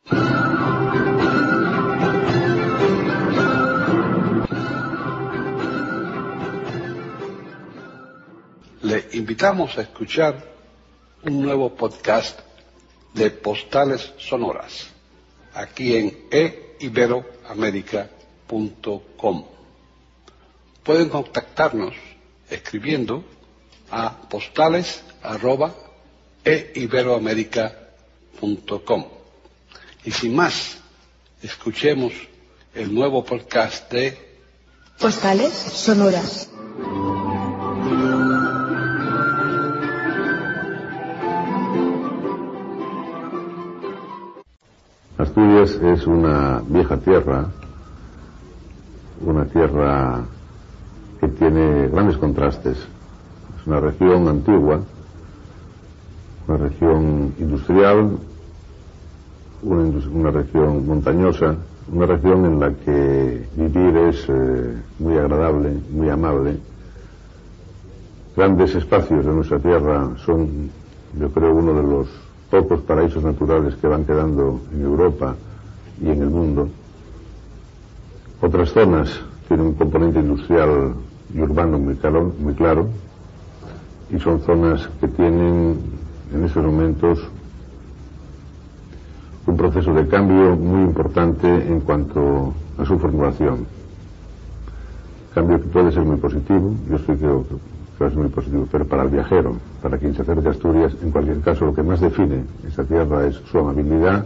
Le invitamos a escuchar un nuevo podcast de Postales Sonoras, aquí en eiberoamerica.com. Pueden contactarnos escribiendo a postales@eiberoamerica.com. Y sin más, escuchemos el nuevo podcast de Postales Sonoras. Asturias es una vieja tierra, una tierra que tiene grandes contrastes. Es una región antigua, una región industrial, una región montañosa, una región en la que vivir es muy agradable, muy amable. Grandes espacios de nuestra tierra son, yo creo, uno de los pocos paraísos naturales que van quedando en Europa y en el mundo. Otras zonas tienen un componente industrial y urbano muy claro, y son zonas que tienen en estos momentos un proceso de cambio muy importante en cuanto a su formulación. Cambio que puede ser muy positivo, yo estoy creo que va a ser muy positivo, pero para el viajero, para quien se acerque a Asturias, en cualquier caso, lo que más define esta tierra es su amabilidad,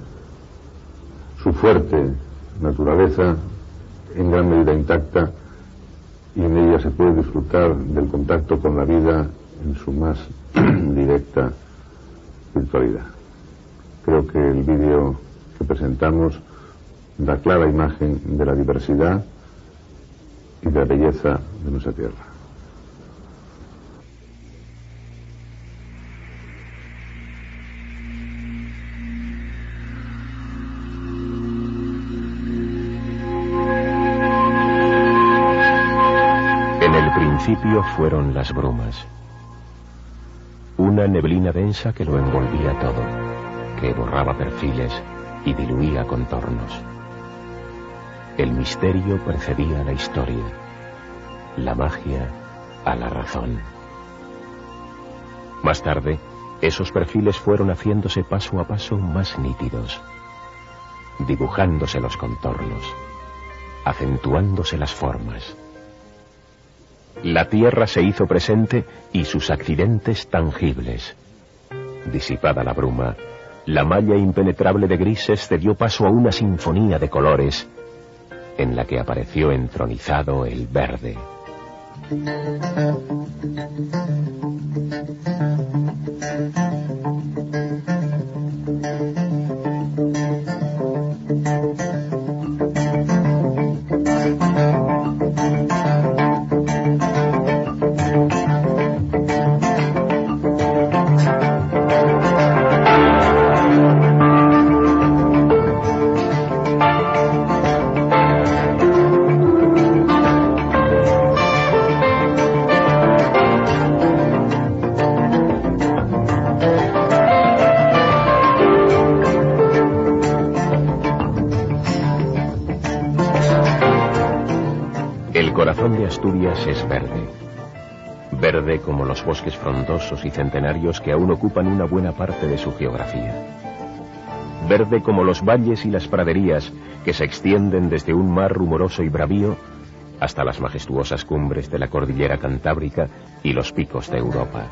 su fuerte naturaleza, en gran medida intacta, y en ella se puede disfrutar del contacto con la vida en su más directa virtualidad. Creo que el vídeo que presentamos da clara imagen de la diversidad y de la belleza de nuestra tierra. Al principio fueron las brumas, una neblina densa que lo envolvía todo, que borraba perfiles y diluía contornos. El misterio precedía a la historia, la magia a la razón. Más tarde, esos perfiles fueron haciéndose paso a paso más nítidos, dibujándose los contornos, acentuándose las formas. La tierra se hizo presente y sus accidentes tangibles. Disipada la bruma, la malla impenetrable de grises cedió paso a una sinfonía de colores en la que apareció entronizado el verde. El corazón de Asturias es verde. Verde como los bosques frondosos y centenarios que aún ocupan una buena parte de su geografía. Verde como los valles y las praderías que se extienden desde un mar rumoroso y bravío hasta las majestuosas cumbres de la cordillera cantábrica y los picos de Europa.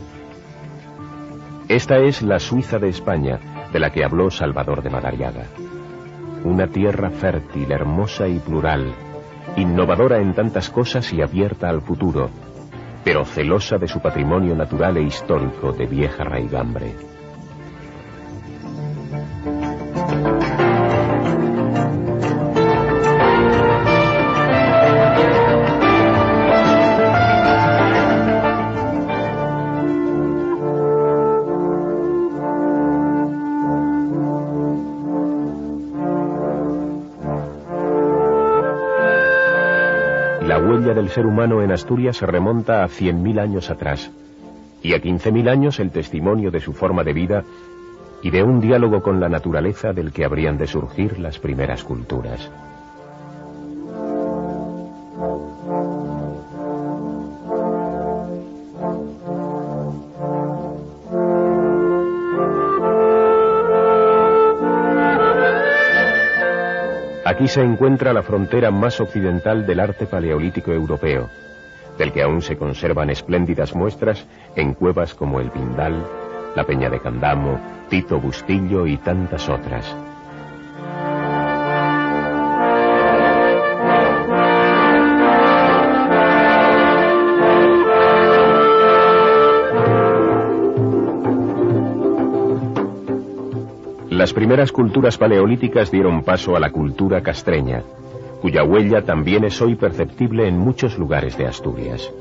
Esta es la Suiza de España, de la que habló Salvador de Madariaga. Una tierra fértil, hermosa y plural, innovadora en tantas cosas y abierta al futuro, pero celosa de su patrimonio natural e histórico de vieja raigambre. La huella del ser humano en Asturias se remonta a 100.000 años atrás, y a 15.000 años el testimonio de su forma de vida y de un diálogo con la naturaleza del que habrían de surgir las primeras culturas. Aquí se encuentra la frontera más occidental del arte paleolítico europeo, del que aún se conservan espléndidas muestras en cuevas como el Pindal, la Peña de Candamo, Tito Bustillo y tantas otras. Las primeras culturas paleolíticas dieron paso a la cultura castreña, cuya huella también es hoy perceptible en muchos lugares de Asturias.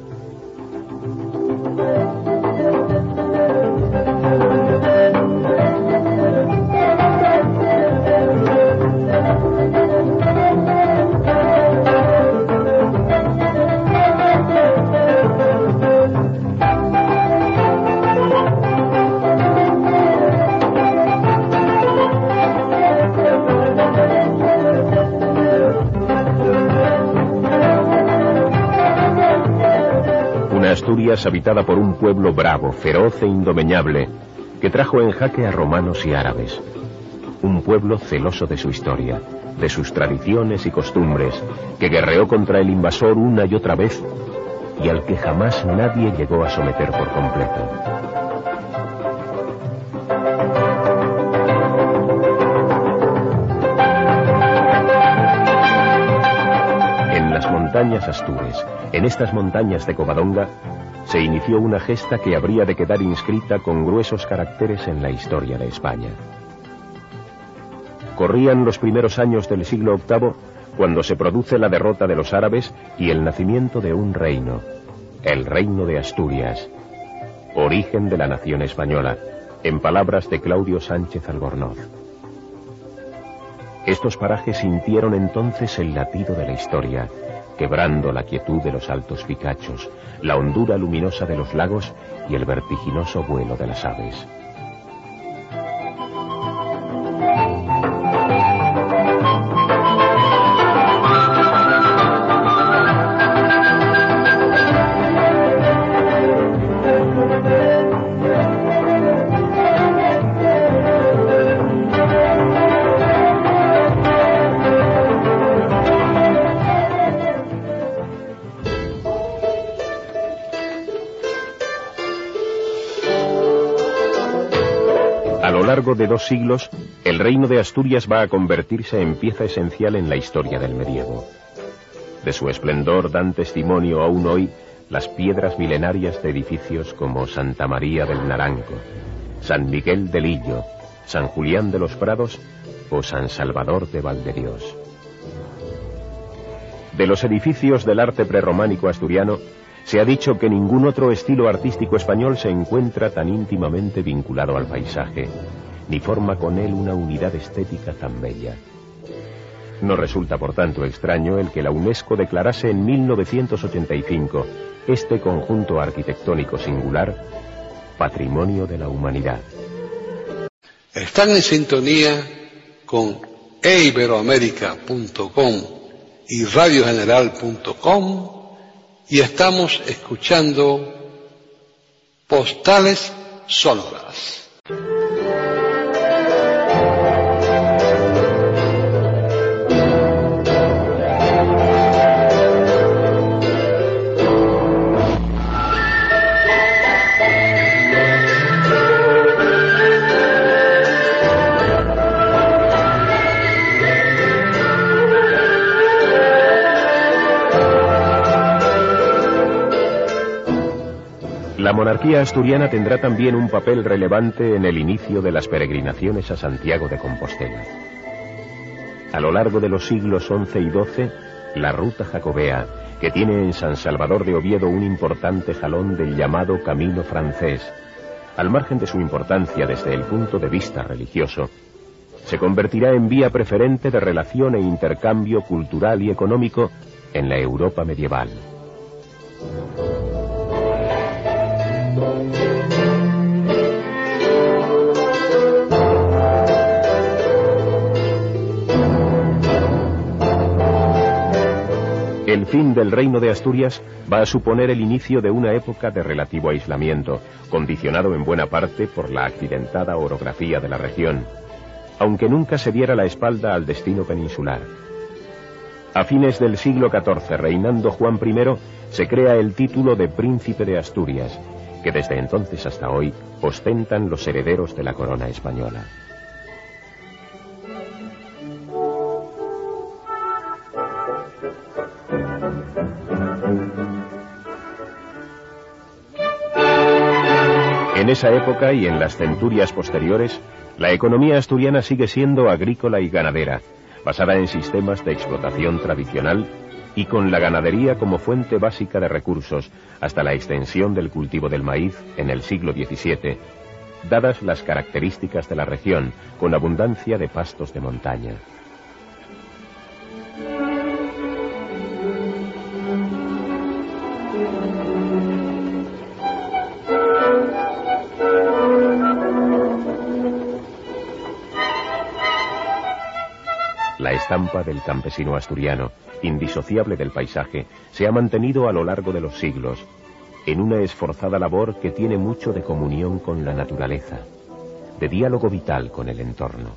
Asturias habitada por un pueblo bravo, feroz e indomeñable, que trajo en jaque a romanos y árabes. Un pueblo celoso de su historia, de sus tradiciones y costumbres, que guerreó contra el invasor una y otra vez, y al que jamás nadie llegó a someter por completo. En las montañas Astures, en estas montañas de Covadonga, se inició una gesta que habría de quedar inscrita con gruesos caracteres en la historia de España. Corrían los primeros años del siglo VIII, cuando se produce la derrota de los árabes y el nacimiento de un reino, el Reino de Asturias, origen de la nación española, en palabras de Claudio Sánchez Albornoz. Estos parajes sintieron entonces el latido de la historia, quebrando la quietud de los altos picachos, la hondura luminosa de los lagos y el vertiginoso vuelo de las aves. A lo largo de 2 siglos, el reino de Asturias va a convertirse en pieza esencial en la historia del medievo. De su esplendor dan testimonio aún hoy las piedras milenarias de edificios como Santa María del Naranco, San Miguel de Lillo, San Julián de los Prados o San Salvador de Valdedios. De los edificios del arte prerrománico asturiano, se ha dicho que ningún otro estilo artístico español se encuentra tan íntimamente vinculado al paisaje, ni forma con él una unidad estética tan bella. No resulta, por tanto, extraño el que la UNESCO declarase en 1985 este conjunto arquitectónico singular Patrimonio de la Humanidad. Están en sintonía con eiberoamerica.com y radiogeneral.com y estamos escuchando Postales Sonoras. La monarquía asturiana tendrá también un papel relevante en el inicio de las peregrinaciones a Santiago de Compostela. A lo largo de los siglos XI y XII, la ruta jacobea, que tiene en San Salvador de Oviedo un importante jalón del llamado Camino Francés, al margen de su importancia desde el punto de vista religioso, se convertirá en vía preferente de relación e intercambio cultural y económico en la Europa medieval. El fin del Reino de Asturias va a suponer el inicio de una época de relativo aislamiento, condicionado en buena parte por la accidentada orografía de la región, aunque nunca se diera la espalda al destino peninsular. A fines del siglo XIV, reinando Juan I, se crea el título de Príncipe de Asturias, que desde entonces hasta hoy ostentan los herederos de la corona española. En esa época y en las centurias posteriores, la economía asturiana sigue siendo agrícola y ganadera, basada en sistemas de explotación tradicional y con la ganadería como fuente básica de recursos, hasta la extensión del cultivo del maíz en el siglo XVII, dadas las características de la región, con abundancia de pastos de montaña. La estampa del campesino asturiano, indisociable del paisaje, se ha mantenido a lo largo de los siglos, en una esforzada labor que tiene mucho de comunión con la naturaleza, de diálogo vital con el entorno.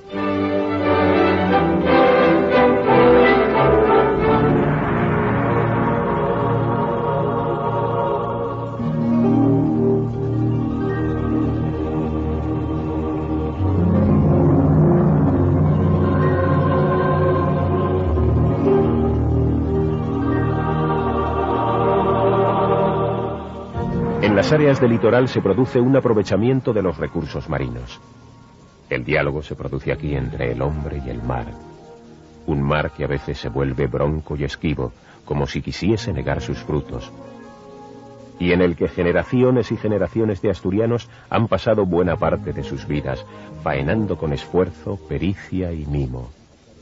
En las áreas del litoral se produce un aprovechamiento de los recursos marinos. El diálogo se produce aquí entre el hombre y el mar. Un mar que a veces se vuelve bronco y esquivo, como si quisiese negar sus frutos. Y en el que generaciones y generaciones de asturianos han pasado buena parte de sus vidas, faenando con esfuerzo, pericia y mimo.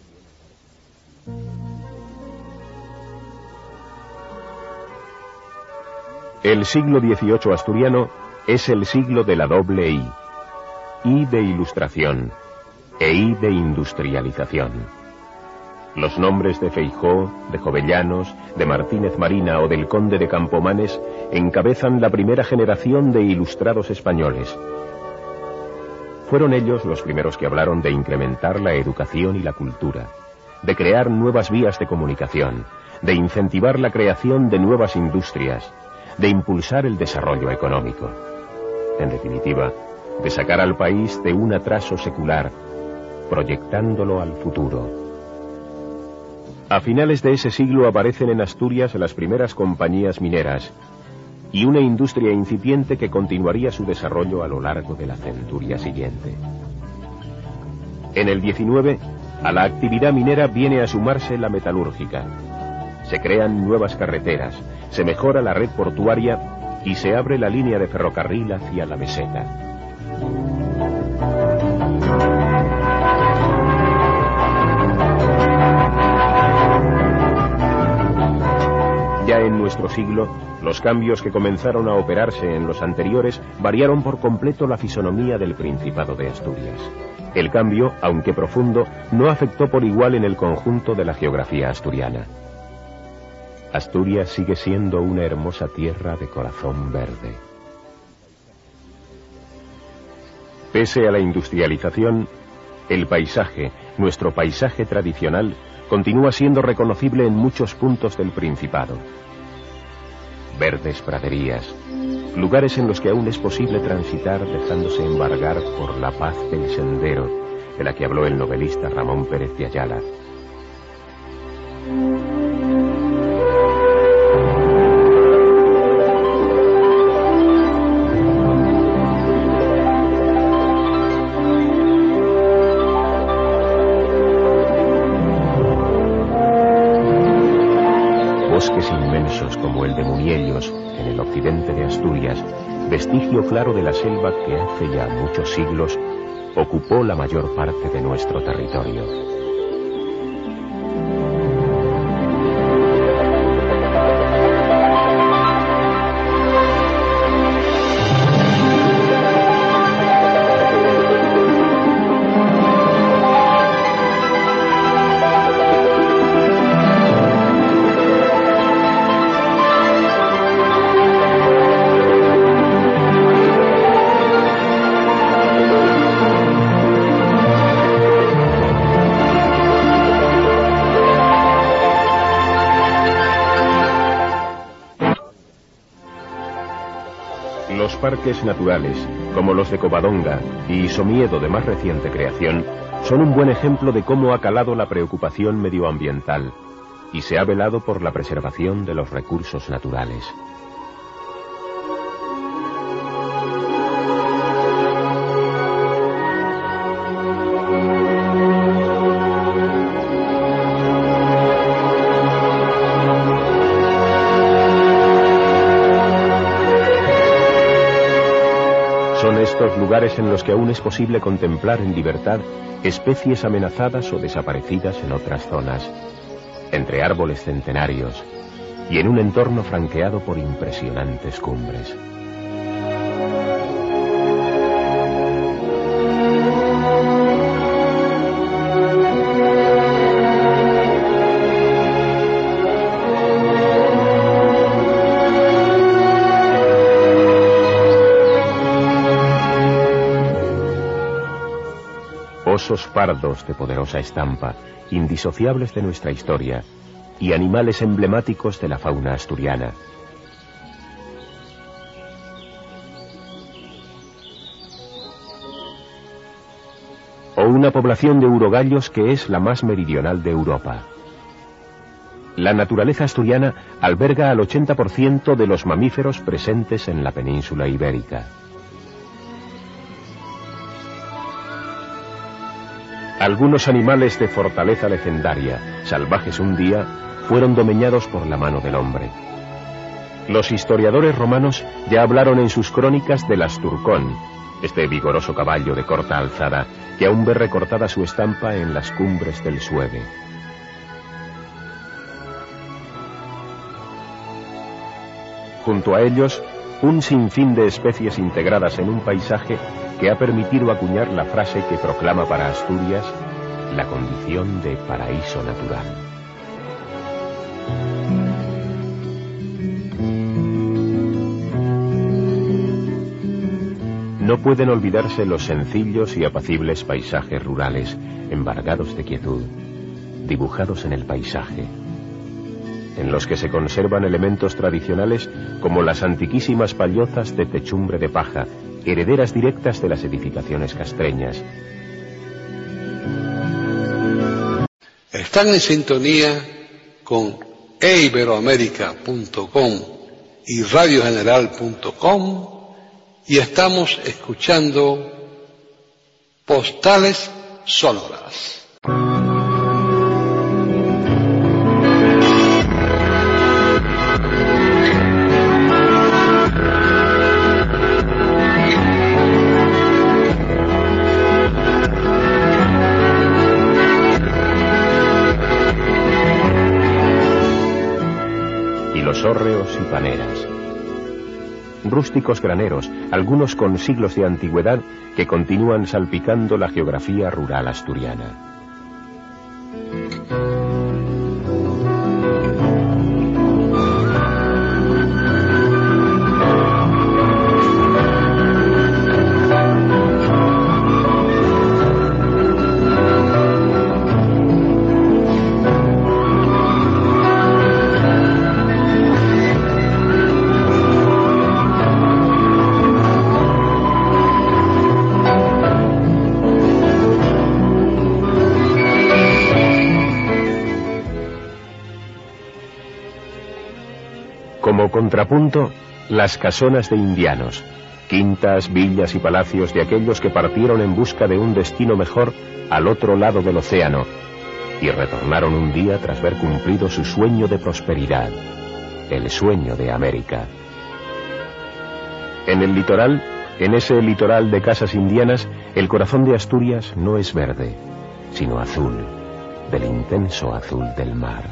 El siglo XVIII asturiano es el siglo de la doble I de ilustración e I de industrialización. Los nombres de Feijóo, de Jovellanos, de Martínez Marina o del conde de Campomanes encabezan la primera generación de ilustrados españoles. Fueron ellos los primeros que hablaron de incrementar la educación y la cultura, de crear nuevas vías de comunicación, de incentivar la creación de nuevas industrias, de impulsar el desarrollo económico. En definitiva, de sacar al país de un atraso secular, proyectándolo al futuro. A finales de ese siglo aparecen en Asturias las primeras compañías mineras y una industria incipiente que continuaría su desarrollo a lo largo de la centuria siguiente. En el XIX, a la actividad minera viene a sumarse la metalúrgica. Se crean nuevas carreteras, se mejora la red portuaria y se abre la línea de ferrocarril hacia la meseta. Ya en nuestro siglo, los cambios que comenzaron a operarse en los anteriores variaron por completo la fisonomía del Principado de Asturias. El cambio, aunque profundo, no afectó por igual en el conjunto de la geografía asturiana. Asturias sigue siendo una hermosa tierra de corazón verde. Pese a la industrialización, el paisaje, nuestro paisaje tradicional, continúa siendo reconocible en muchos puntos del Principado. Verdes praderías, lugares en los que aún es posible transitar dejándose embargar por la paz del sendero, de la que habló el novelista Ramón Pérez de Ayala. Bosques inmensos como el de Muniellos, en el occidente de Asturias, vestigio claro de la selva que hace ya muchos siglos ocupó la mayor parte de nuestro territorio. parques naturales, como los de Covadonga y Somiedo de más reciente creación, son un buen ejemplo de cómo ha calado la preocupación medioambiental y se ha velado por la preservación de los recursos naturales. Lugares en los que aún es posible contemplar en libertad especies amenazadas o desaparecidas en otras zonas, entre árboles centenarios y en un entorno franqueado por impresionantes cumbres. Osos pardos de poderosa estampa, indisociables de nuestra historia, y animales emblemáticos de la fauna asturiana. O una población de urogallos que es la más meridional de Europa. La naturaleza asturiana alberga al 80% de los mamíferos presentes en la península ibérica. Algunos animales de fortaleza legendaria, salvajes un día, fueron domeñados por la mano del hombre. Los historiadores romanos ya hablaron en sus crónicas del asturcón, este vigoroso caballo de corta alzada, que aún ve recortada su estampa en las cumbres del Sueve. Junto a ellos, un sinfín de especies integradas en un paisaje que ha permitido acuñar la frase que proclama para Asturias la condición de paraíso natural. No pueden olvidarse los sencillos y apacibles paisajes rurales, embargados de quietud, dibujados en el paisaje, en los que se conservan elementos tradicionales como las antiquísimas pallozas de techumbre de paja, herederas directas de las edificaciones castreñas. Están en sintonía con eiberoamerica.com y radiogeneral.com y estamos escuchando Postales Sonoras. Hórreos y paneras. Rústicos graneros, algunos con siglos de antigüedad, que continúan salpicando la geografía rural asturiana. Como contrapunto, las casonas de indianos, quintas, villas y palacios de aquellos que partieron en busca de un destino mejor al otro lado del océano y retornaron un día tras ver cumplido su sueño de prosperidad, el sueño de América. En el litoral, en ese litoral de casas indianas, el corazón de Asturias no es verde, sino azul, del intenso azul del mar.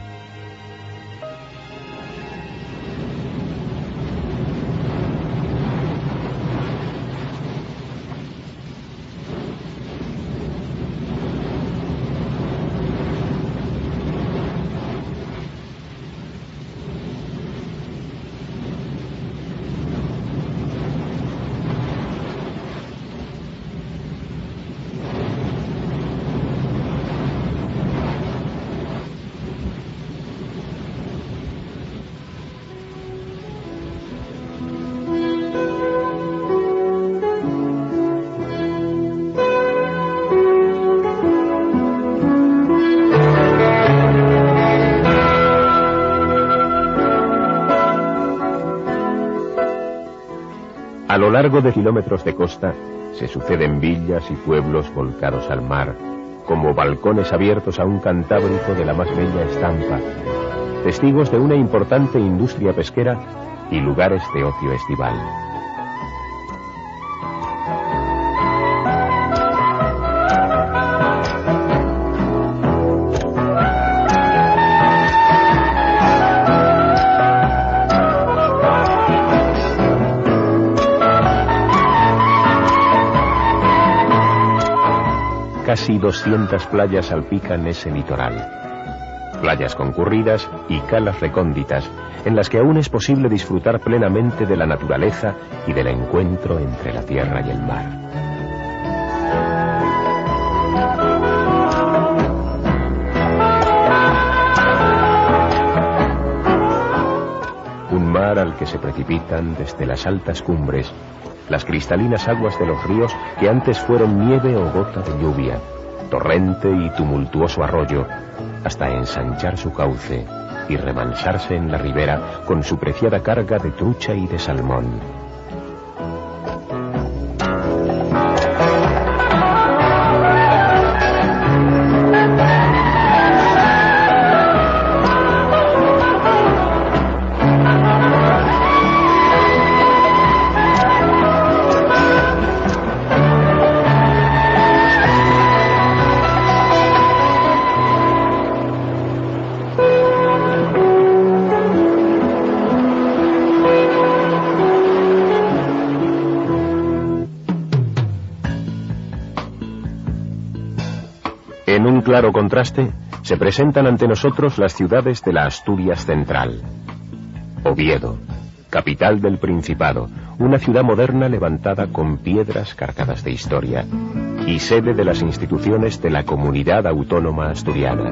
A lo largo de kilómetros de costa se suceden villas y pueblos volcados al mar, como balcones abiertos a un Cantábrico de la más bella estampa, testigos de una importante industria pesquera y lugares de ocio estival. Casi 200 playas salpican ese litoral. Playas concurridas y calas recónditas, en las que aún es posible disfrutar plenamente de la naturaleza y del encuentro entre la tierra y el mar. Un mar al que se precipitan desde las altas cumbres las cristalinas aguas de los ríos que antes fueron nieve o gota de lluvia, torrente y tumultuoso arroyo, hasta ensanchar su cauce y remansarse en la ribera con su preciada carga de trucha y de salmón. En un claro contraste, se presentan ante nosotros las ciudades de la Asturias central. Oviedo, capital del Principado, una ciudad moderna levantada con piedras cargadas de historia, y sede de las instituciones de la Comunidad Autónoma Asturiana.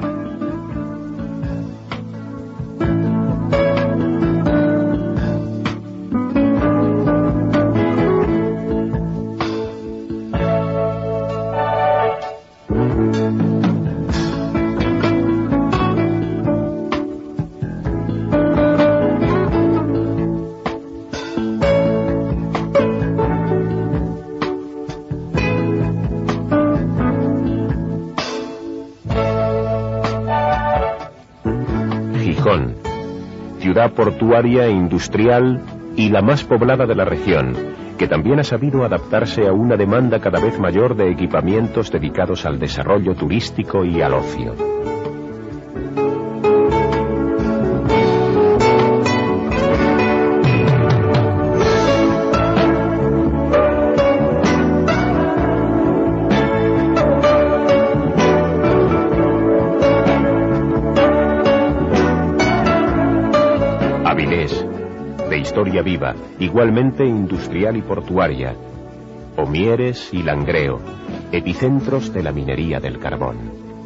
Gijón, ciudad portuaria e industrial y la más poblada de la región, que también ha sabido adaptarse a una demanda cada vez mayor de equipamientos dedicados al desarrollo turístico y al ocio. Avilés, de historia viva, igualmente industrial y portuaria. Omieres y Langreo, epicentros de la minería del carbón.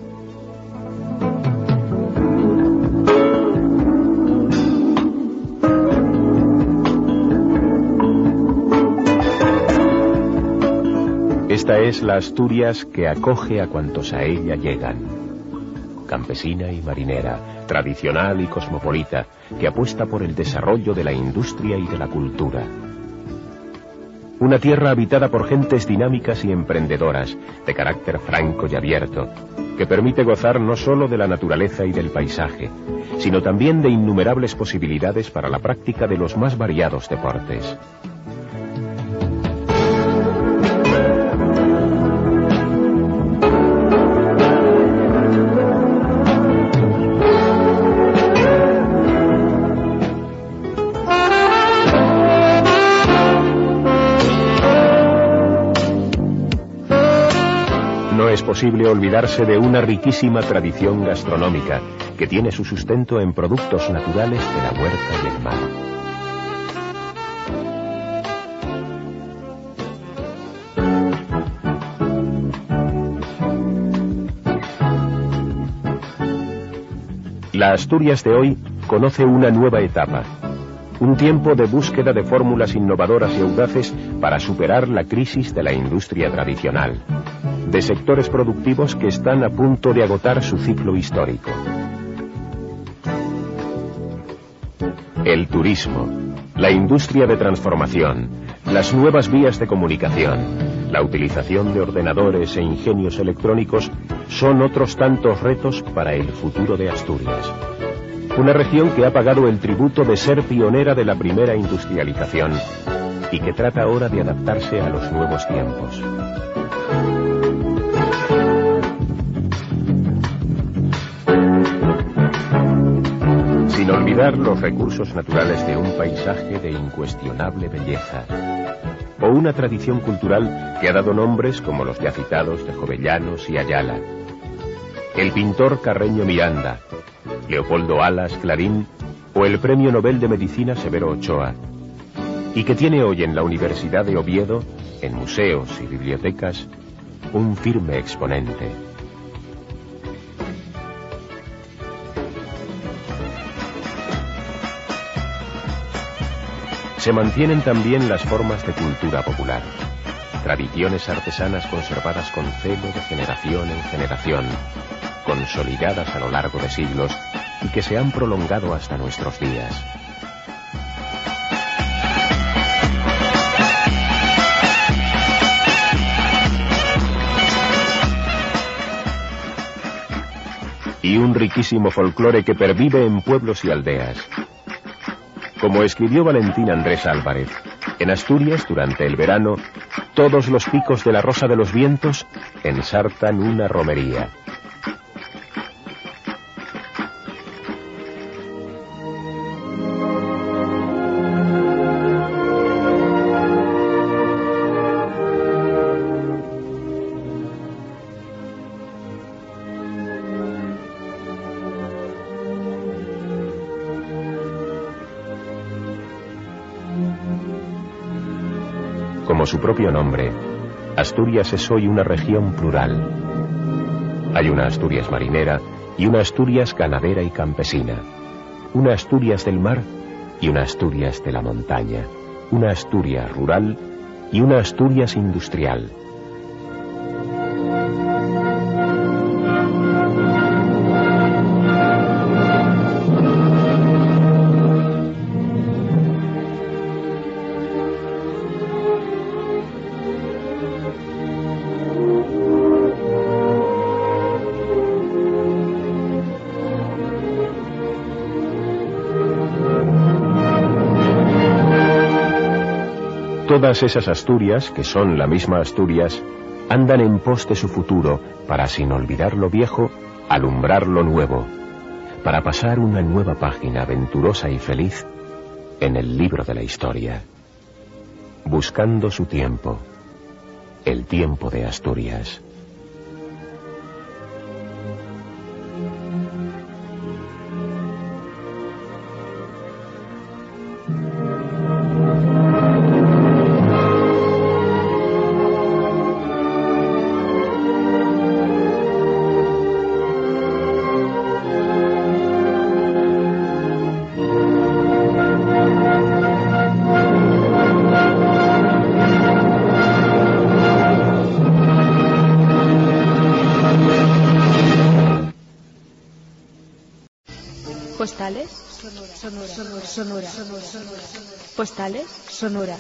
Esta es la Asturias que acoge a cuantos a ella llegan. Campesina y marinera, tradicional y cosmopolita, que apuesta por el desarrollo de la industria y de la cultura. Una tierra habitada por gentes dinámicas y emprendedoras, de carácter franco y abierto, que permite gozar no solo de la naturaleza y del paisaje, sino también de innumerables posibilidades para la práctica de los más variados deportes. No es posible olvidarse de una riquísima tradición gastronómica que tiene su sustento en productos naturales de la huerta y el mar. La Asturias de hoy conoce una nueva etapa, un tiempo de búsqueda de fórmulas innovadoras y audaces para superar la crisis de la industria tradicional, de sectores productivos que están a punto de agotar su ciclo histórico. El turismo, la industria de transformación, Las nuevas vías de comunicación, la utilización de ordenadores e ingenios electrónicos son otros tantos retos para el futuro de Asturias. Una región que ha pagado el tributo de ser pionera de la primera industrialización y que trata ahora de adaptarse a los nuevos tiempos. Sin olvidar los recursos naturales de un paisaje de incuestionable belleza, o una tradición cultural que ha dado nombres como los ya citados de Jovellanos y Ayala, el pintor Carreño Miranda, Leopoldo Alas Clarín o el Premio Nobel de Medicina Severo Ochoa, y que tiene hoy en la Universidad de Oviedo, en museos y bibliotecas, un firme exponente. Se mantienen también las formas de cultura popular, tradiciones artesanas conservadas con celo de generación en generación, consolidadas a lo largo de siglos y que se han prolongado hasta nuestros días. Y un riquísimo folclore que pervive en pueblos y aldeas. Como escribió Valentín Andrés Álvarez, en Asturias, durante el verano, todos los picos de la Rosa de los Vientos ensartan una romería. Como su propio nombre, Asturias es hoy una región plural. Hay una Asturias marinera y una Asturias ganadera y campesina, una Asturias del mar y una Asturias de la montaña, una Asturias rural y una Asturias industrial. Todas esas Asturias, que son la misma Asturias, andan en pos de su futuro para, sin olvidar lo viejo, alumbrar lo nuevo, para pasar una nueva página aventurosa y feliz en el libro de la historia, buscando su tiempo, el tiempo de Asturias. Postales Sonora. Postales Sonora.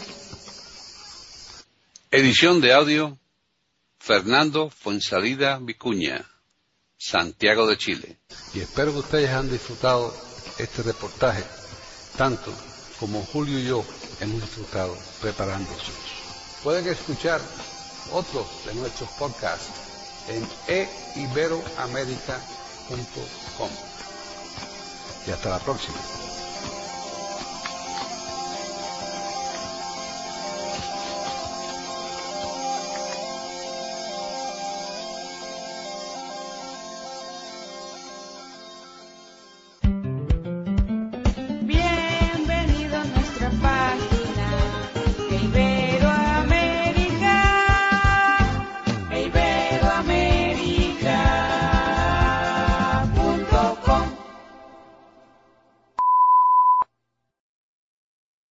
Edición de audio, Fernando Fuensalida Vicuña, Santiago de Chile. Y espero que ustedes han disfrutado este reportaje, tanto como Julio y yo hemos disfrutado preparándose. Pueden escuchar otros de nuestros podcasts en eiberoamerica.com. Y hasta la próxima.